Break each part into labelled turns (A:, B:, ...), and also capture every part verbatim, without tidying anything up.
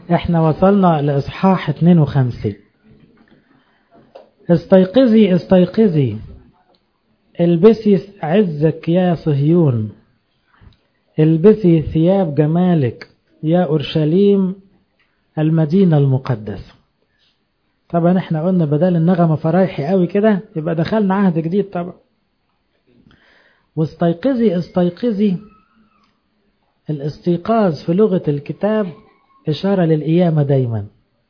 A: احنا وصلنا لإصحاح اثنين وخمسين. استيقظي استيقظي البسي عزك يا صهيون، البسي ثياب جمالك يا أورشليم المدينة المقدسة. طبعا احنا قلنا بدل النغمة فرايحي قوي كده يبقى دخلنا عهد جديد طبعا. واستيقظي استيقظي، الاستيقاظ في لغة الكتاب إشارة للقيامة دايما،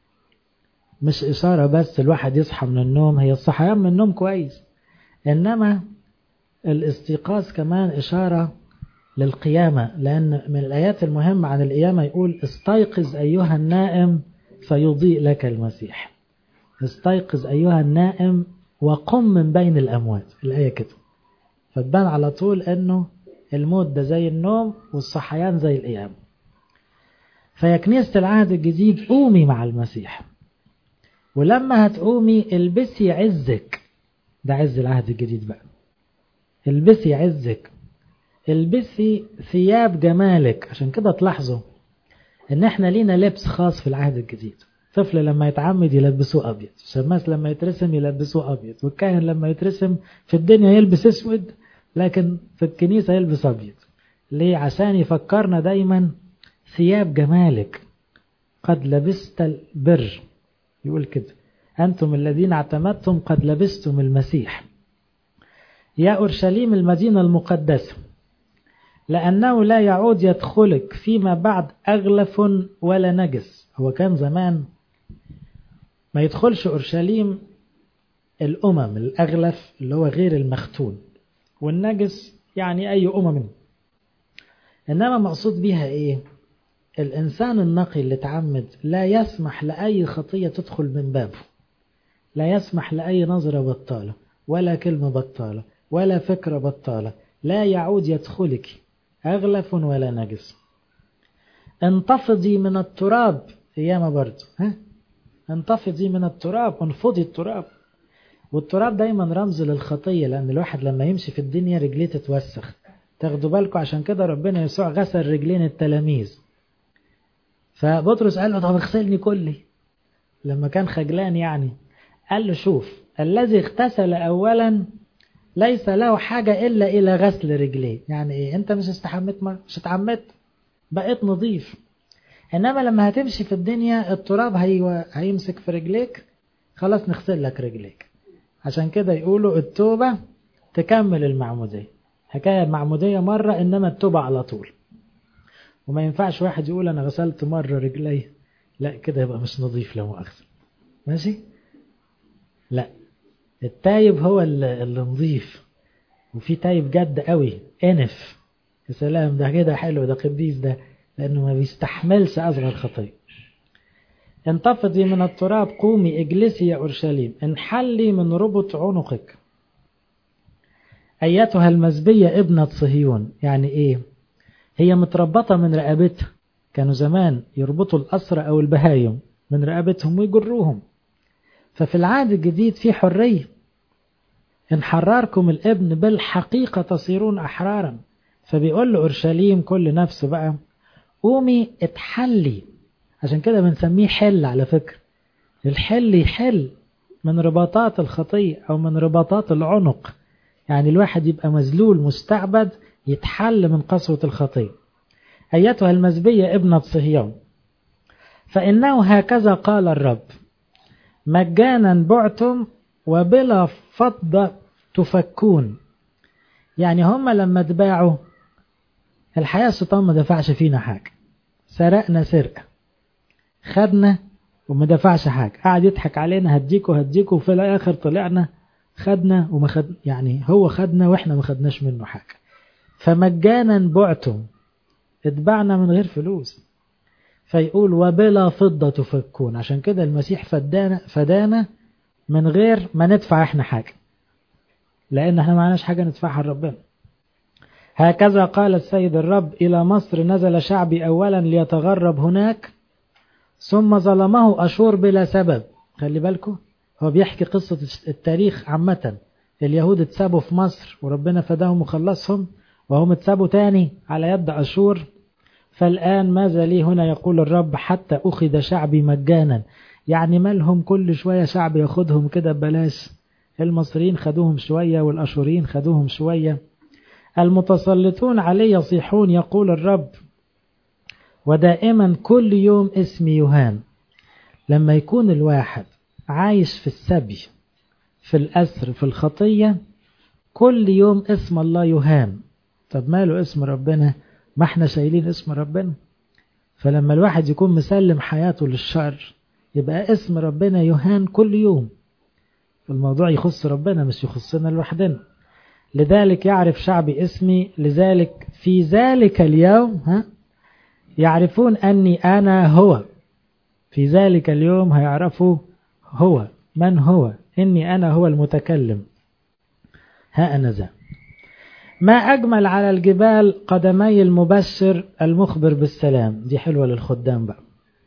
A: مش إشارة بس الواحد يصحى من النوم، هي الصحيان من النوم كويس، إنما الاستيقاظ كمان إشارة للقيامة، لأن من الآيات المهمة عن القيامة يقول استيقظ أيها النائم فيضيء لك المسيح. استيقظ أيها النائم وقم من بين الأموات، الآية كده، فتبان على طول أنه الموت ده زي النوم والصحيان زي القيامة. فيا كنيسة العهد الجديد قومي مع المسيح، ولما هتقومي البسي عزك، ده عز العهد الجديد بقى، البسي عزك، البسي ثياب جمالك. عشان كده تلاحظوا ان احنا لينا لبس خاص في العهد الجديد. طفل لما يتعمد يلبسوه ابيض، الشماس لما يترسم يلبسوه ابيض، والكاهن لما يترسم في الدنيا يلبس اسود، لكن في الكنيسة يلبس ابيض. ليه؟ عشان يفكرنا دايما ثياب جمالك قد لبست البر، يقول كده أنتم الذين اعتمدتم قد لبستم المسيح. يا أورشليم المدينة المقدسة، لأنه لا يعود يدخلك فيما بعد أغلف ولا نجس. هو كان زمان ما يدخلش أورشليم الأمم، الأغلف اللي هو غير المختون، والنجس يعني أي أمم، إنما مقصود بيها إيه؟ الإنسان النقي اللي تعمد لا يسمح لأي خطية تدخل من بابه، لا يسمح لأي نظرة بطالة ولا كلمة بطالة ولا فكرة بطالة، لا يعود يدخلك أغلف ولا نجس. انتفضي من التراب، أيام برضو ها؟ انتفضي من التراب، انفضي التراب. والتراب دايما رمز للخطية، لأن الواحد لما يمشي في الدنيا رجليه تتوسخ. تاخدوا بالكم عشان كده ربنا يسوع غسل رجلين التلاميذ، فبطرس قال له طب اغسلني كلي لما كان خجلان، يعني قال له شوف الذي اغتسل أولا ليس له حاجة إلا إلى غسل رجليه. يعني إيه؟ أنت مش استحمت، مش اتعمدت، بقيت نظيف، إنما لما هتمشي في الدنيا التراب هي... هيمسك في رجليك، خلاص نغسل لك رجليك. عشان كده يقولوا التوبة تكمل المعمودية. حكاية المعمودية مرة، إنما التوبة على طول. وما ينفعش واحد يقول أنا غسلت مرة رجلي، لا كده يبقى مش نظيف لو أغسل، ماشي؟ لا، التايب هو اللي نظيف. وفي تايب جد قوي انف، يا سلام، ده كده حلو، ده قديس ده، لأنه ما بيستحملش أصغر خطية. انتفضي من التراب، قومي اجلسي يا أورشليم، انحلي من ربط عنقك أيتها المزبية ابنة صهيون. يعني إيه؟ هي متربطة من رقبتها، كانوا زمان يربطوا الأسرى أو البهايم من رقبتهم ويجروهم. ففي العهد الجديد في حرية، إن حرركم الابن بالحقيقة تصيرون أحرارا. فبيقول له أورشليم كل نفس بقى قومي اتحلي. عشان كده بنسميه حل، على فكرة الحل يحل من رباطات الخطية أو من رباطات العنق، يعني الواحد يبقى مذلول مستعبد يتحل من قسوة الخطية. أيتها المزبية ابنة صهيون، فإنه هكذا قال الرب مجانا بعتم وبلا فضة تفكون. يعني هم لما تباعوا الحياة الشيطان ما دفعش فينا حاجة، سرقنا سرقة، خدنا وما دفعش حاجة، قاعد يضحك علينا هديكوا هديكوا، وفي الآخر طلعنا خدنا وما خد، يعني هو خدنا واحنا ما خدناش منه حاجة. فمجانا بعتم، اتبعنا من غير فلوس. فيقول وبلا فضة تفكون، عشان كده المسيح فدانا فدانا من غير ما ندفع احنا حاجة، لأن احنا معناش حاجة ندفعها لربنا. هكذا قال السيد الرب إلى مصر نزل شعبي أولا ليتغرب هناك، ثم ظلمه أشور بلا سبب. خلي بالكم، هو بيحكي قصة التاريخ عامة. اليهود اتسابوا في مصر وربنا فداهم وخلصهم، وهم اتسابوا تاني على يد أشور، فالآن ماذا لي هنا يقول الرب حتى أخذ شعبي مجانا. يعني مالهم كل شوية شعب ياخدهم كده ببلاش؟ المصريين خدوهم شوية والأشوريين خدوهم شوية. المتسلطون علي يصيحون يقول الرب، ودائما كل يوم اسمي يهان. لما يكون الواحد عايش في السبي، في الأسر، في الخطية، كل يوم اسم الله يهان. طب ماله اسم ربنا؟ ما احنا شايلين اسم ربنا. فلما الواحد يكون مسلم حياته للشر يبقى اسم ربنا يهان كل يوم. الموضوع يخص ربنا مش يخصنا لوحدنا. لذلك يعرف شعبي اسمي، لذلك في ذلك اليوم ها يعرفون أني أنا هو. في ذلك اليوم هيعرفوا هو من هو، إني أنا هو المتكلم. ها أنا ذا. ما أجمل على الجبال قدمي المبشر المخبر بالسلام. دي حلوة للخدام بقى.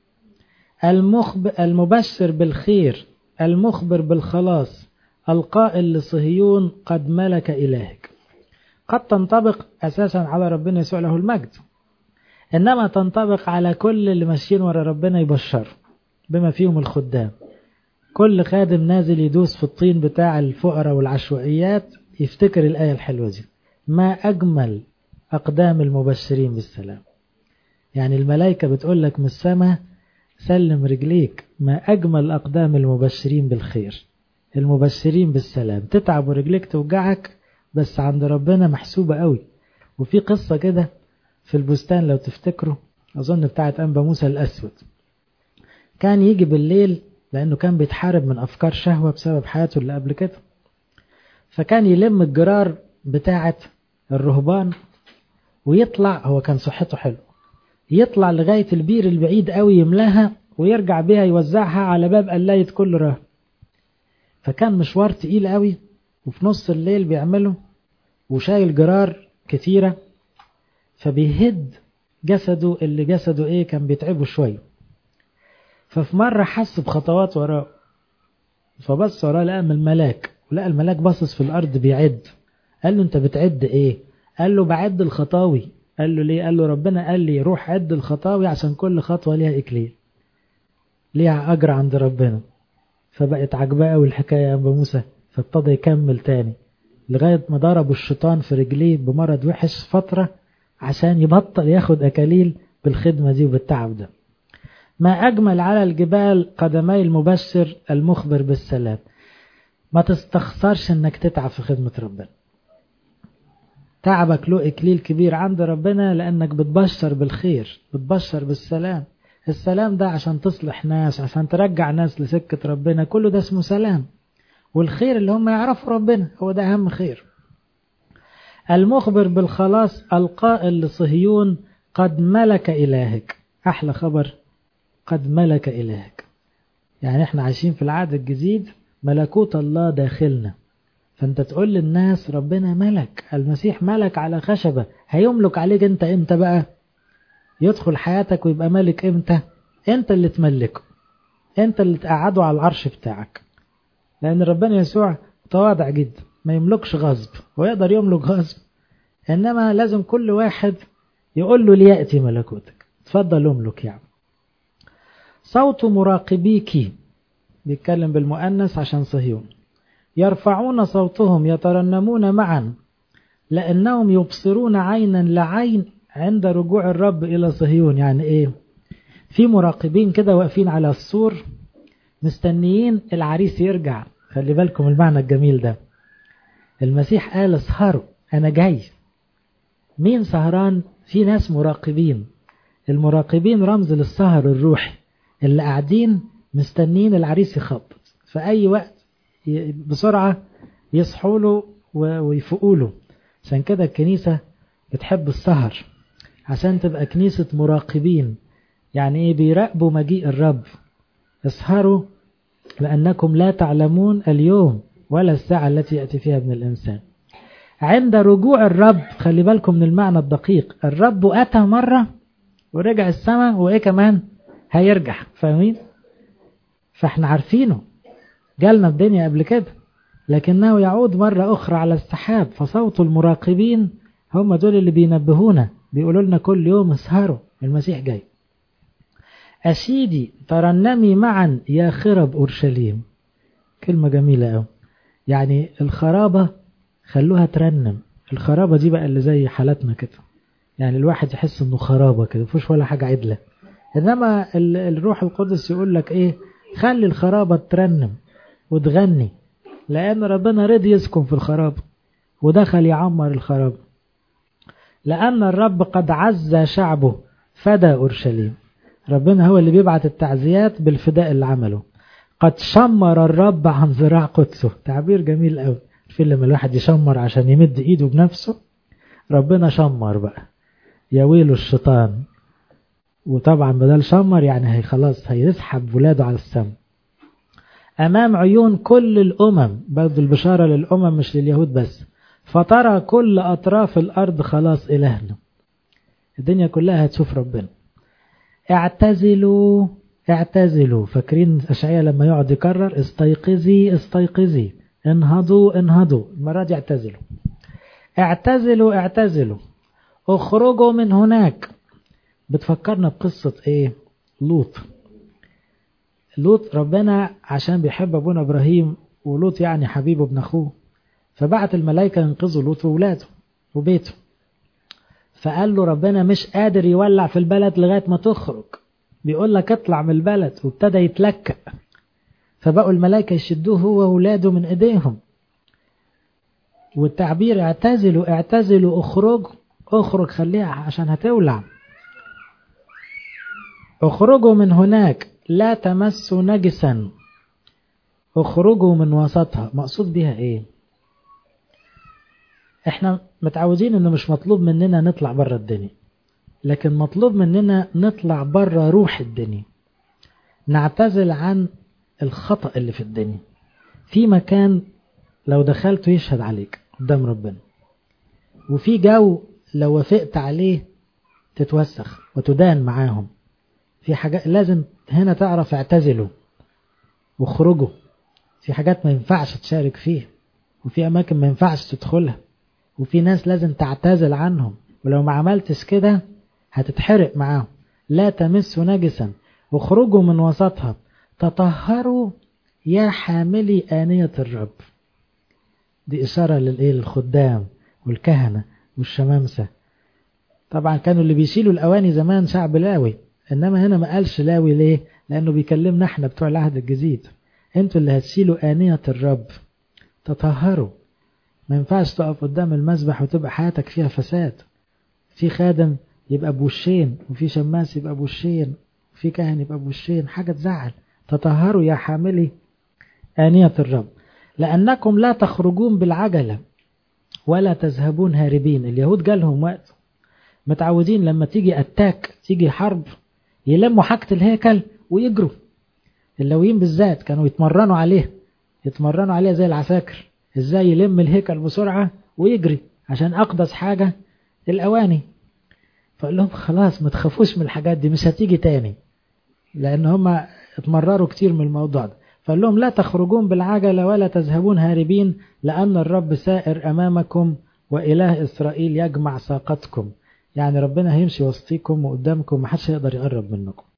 A: المخبر المبشر بالخير، المخبر بالخلاص، القائل لصهيون قد ملك إلهك. قد تنطبق أساسا على ربنا يسوع له المجد، إنما تنطبق على كل اللي ماشيين ورا ربنا يبشر، بما فيهم الخدام. كل خادم نازل يدوس في الطين بتاع الفقراء والعشوائيات يفتكر الآية الحلوة دي، ما أجمل أقدام المبشرين بالسلام. يعني الملائكة بتقول لك من السماء سلم رجليك، ما أجمل أقدام المبشرين بالخير، المبشرين بالسلام. تتعب ورجليك توجعك، بس عند ربنا محسوبة قوي. وفي قصة كده في البستان لو تفتكروا، أظن بتاعت أنبا موسى الأسود. كان يجي بالليل لأنه كان بيتحارب من أفكار شهوة بسبب حياته اللي قبل كده، فكان يلم الجرار بتاعت الرهبان ويطلع، هو كان صحته حلو، يطلع لغاية البير البعيد قوي يملاها ويرجع بيها يوزعها على باب قلاية كل راهب. فكان مشوار تقيل قوي، وفي نص الليل بيعمله وشايل جرار كتيرة، فبيهد جسده اللي جسده ايه كان بيتعبه شوية. ففي مرة حس بخطوات وراه، فبص وراه لقى الملاك، ولقى الملاك باصص في الأرض بيعد. قال له انت بتعد ايه؟ قال له بعد الخطاوي. قال له ليه؟ قال له ربنا قال لي روح عد الخطاوي عشان كل خطوة ليها إكليل، ليها أجر عند ربنا. فبقت عجباه قوي الحكاية يا أبو موسى، فابتدى يكمل تاني لغاية ما ضربوا الشيطان في رجليه بمرض وحش فترة عشان يبطل ياخد أكاليل بالخدمة دي وبالتعب ده. ما أجمل على الجبال قدمي المبشر المخبر بالسلام. ما تستخسرش انك تتعب في خدمة ربنا. تعبك له إكليل كبير عند ربنا، لأنك بتبشر بالخير، بتبشر بالسلام. السلام ده عشان تصلح ناس، عشان ترجع ناس لسكة ربنا، كله ده اسمه سلام. والخير اللي هم يعرفوا ربنا هو ده أهم خير. المخبر بالخلاص القائل لصهيون قد ملك إلهك. أحلى خبر، قد ملك إلهك. يعني احنا عايشين في العهد الجديد، ملكوت الله داخلنا. فانت تقول للناس ربنا ملك، المسيح ملك على خشبة، هيملك عليك انت امتى بقى؟ يدخل حياتك ويبقى ملك امتى؟ انت اللي تملكه، انت اللي تقعده على العرش بتاعك. لان ربنا يسوع تواضع جدا، ما يملكش غصب، ويقدر يملك غصب، انما لازم كل واحد يقول له ليأتي ملكوتك، تفضل املك. يعني صوت مراقبيك، بيتكلم بالمؤنث عشان صهيون، يرفعون صوتهم يترنمون معا لأنهم يبصرون عينا لعين عند رجوع الرب إلى صهيون. يعني إيه؟ في مراقبين كده واقفين على السور مستنيين العريس يرجع. خلي بالكم المعنى الجميل ده. المسيح قال اسهروا أنا جاي. مين سهران؟ في ناس مراقبين. المراقبين رمز للسهر الروحي، اللي قاعدين مستنيين العريس يخبط في أي وقت بسرعة يصحوا له ويفقوا له. عشان كده الكنيسة بتحب السهر، عشان تبقى كنيسة مراقبين. يعني ايه؟ بيراقبوا مجيء الرب. اسهروا لأنكم لا تعلمون اليوم ولا الساعة التي يأتي فيها ابن الإنسان. عند رجوع الرب، خلي بالكم من المعنى الدقيق، الرب أتى مرة ورجع السماء، وإيه كمان؟ هيرجع. فاهمين؟ فاحنا عارفينه، جالنا الدنيا قبل كده، لكنه يعود مرة أخرى على السحاب. فصوت المراقبين هم دول اللي بينبهونا، بيقولوا لنا كل يوم اسهروا المسيح جاي. أسيدي ترنمي معا يا خرب أورشليم. كلمة جميلة أوي. يعني الخرابة خلوها ترنم. الخرابة دي بقى اللي زي حالتنا كده، يعني الواحد يحس انه خرابة كده مفيش ولا حاجة عدلة. انما الروح القدس يقول لك ايه؟ خلي الخرابة ترنم وتغني، لان ربنا رضي يسكن في الخرابة ودخل يعمر الخرابة. لان الرب قد عز شعبه فدى اورشليم. ربنا هو اللي بيبعت التعزيات بالفداء اللي عمله. قد شمر الرب عن ذراع قدسه. تعبير جميل قوي. في لما الواحد يشمر عشان يمد ايده بنفسه، ربنا شمر بقى، يا ويله الشيطان. وطبعا بدل شمر يعني هي خلاص هيسحب ولاده على السماء. امام عيون كل الامم، برضه البشارة للامم مش لليهود بس. فترى كل اطراف الارض خلاص الهنا. الدنيا كلها هتشوف ربنا. اعتزلوا اعتزلوا. فاكرين اشعياء لما يقعد يكرر استيقظي استيقظي، انهضوا انهضوا، المرة دي اعتزلوا. اعتزلوا اعتزلوا، اخرجوا من هناك. بتفكرنا بقصة ايه؟ لوط. لوط ربنا عشان بيحب ابونا ابراهيم، ولوط يعني حبيبه ابن اخوه، فبعت الملائكة ينقذوا لوط وولاده وبيته. فقال له ربنا مش قادر يولع في البلد لغاية ما تخرج، بيقول لك اطلع من البلد، وابتدى يتلكأ. فبقوا الملائكة يشدوه هو وولاده من ايديهم. والتعبير اعتزلوا اعتزلوا اخرج اخرج، خليها عشان هتولع. اخرجوا من هناك لا تمسوا نجسا، اخرجوا من وسطها. مقصود بها ايه؟ احنا متعودين انه مش مطلوب مننا نطلع بره الدنيا، لكن مطلوب مننا نطلع بره روح الدنيا، نعتزل عن الخطأ اللي في الدنيا. في مكان لو دخلته يشهد عليك قدام ربنا، وفي جو لو وافقت عليه تتوسخ وتدان معاهم. في حاجات لازم هنا تعرف اعتزلوا واخرجوا. في حاجات ما ينفعش تشارك فيها، وفي أماكن ما ينفعش تدخلها، وفي ناس لازم تعتزل عنهم، ولو ما عملتش كده هتتحرق معاهم. لا تمسوا نجسا، واخرجوا من وسطها، تطهروا يا حاملي آنية الرب. دي إشارة للإيه؟ للخدام والكهنة والشمامسة. طبعا كانوا اللي بيشيلوا الأواني زمان شعب لاوي، إنما هنا ما قالش لاوي ليه؟ لأنه بيكلمنا احنا بتوع العهد الجديد. انتوا اللي هتشيلوا آنية الرب، تطهروا. ما ينفعش تقف قدام المسبح وتبقى حياتك فيها فساد. في خادم يبقى بوشين، وفي شماس يبقى بوشين، وفي كاهن يبقى بوشين، حاجة تزعل. تطهروا يا حاملي آنية الرب، لأنكم لا تخرجون بالعجلة ولا تذهبون هاربين. اليهود جالهم وقت متعودين لما تيجي أتاك، تيجي حرب، يلموا حاجة الهيكل ويجروا. اللويين بالذات كانوا يتمرنوا عليه يتمرنوا عليه زي العساكر، ازاي يلم الهيكل بسرعة ويجري، عشان أقدس حاجة الأواني. فقال لهم خلاص ما تخافوش من الحاجات دي، مش هتيجي تاني، لأن هم اتمرروا كتير من الموضوع ده. فقال لهم لا تخرجون بالعجلة ولا تذهبون هاربين، لأن الرب سائر أمامكم وإله إسرائيل يجمع ساقتكم. يعني ربنا هيمشي وسطيكم وقدامكم، محدش يقدر يقرب منكم.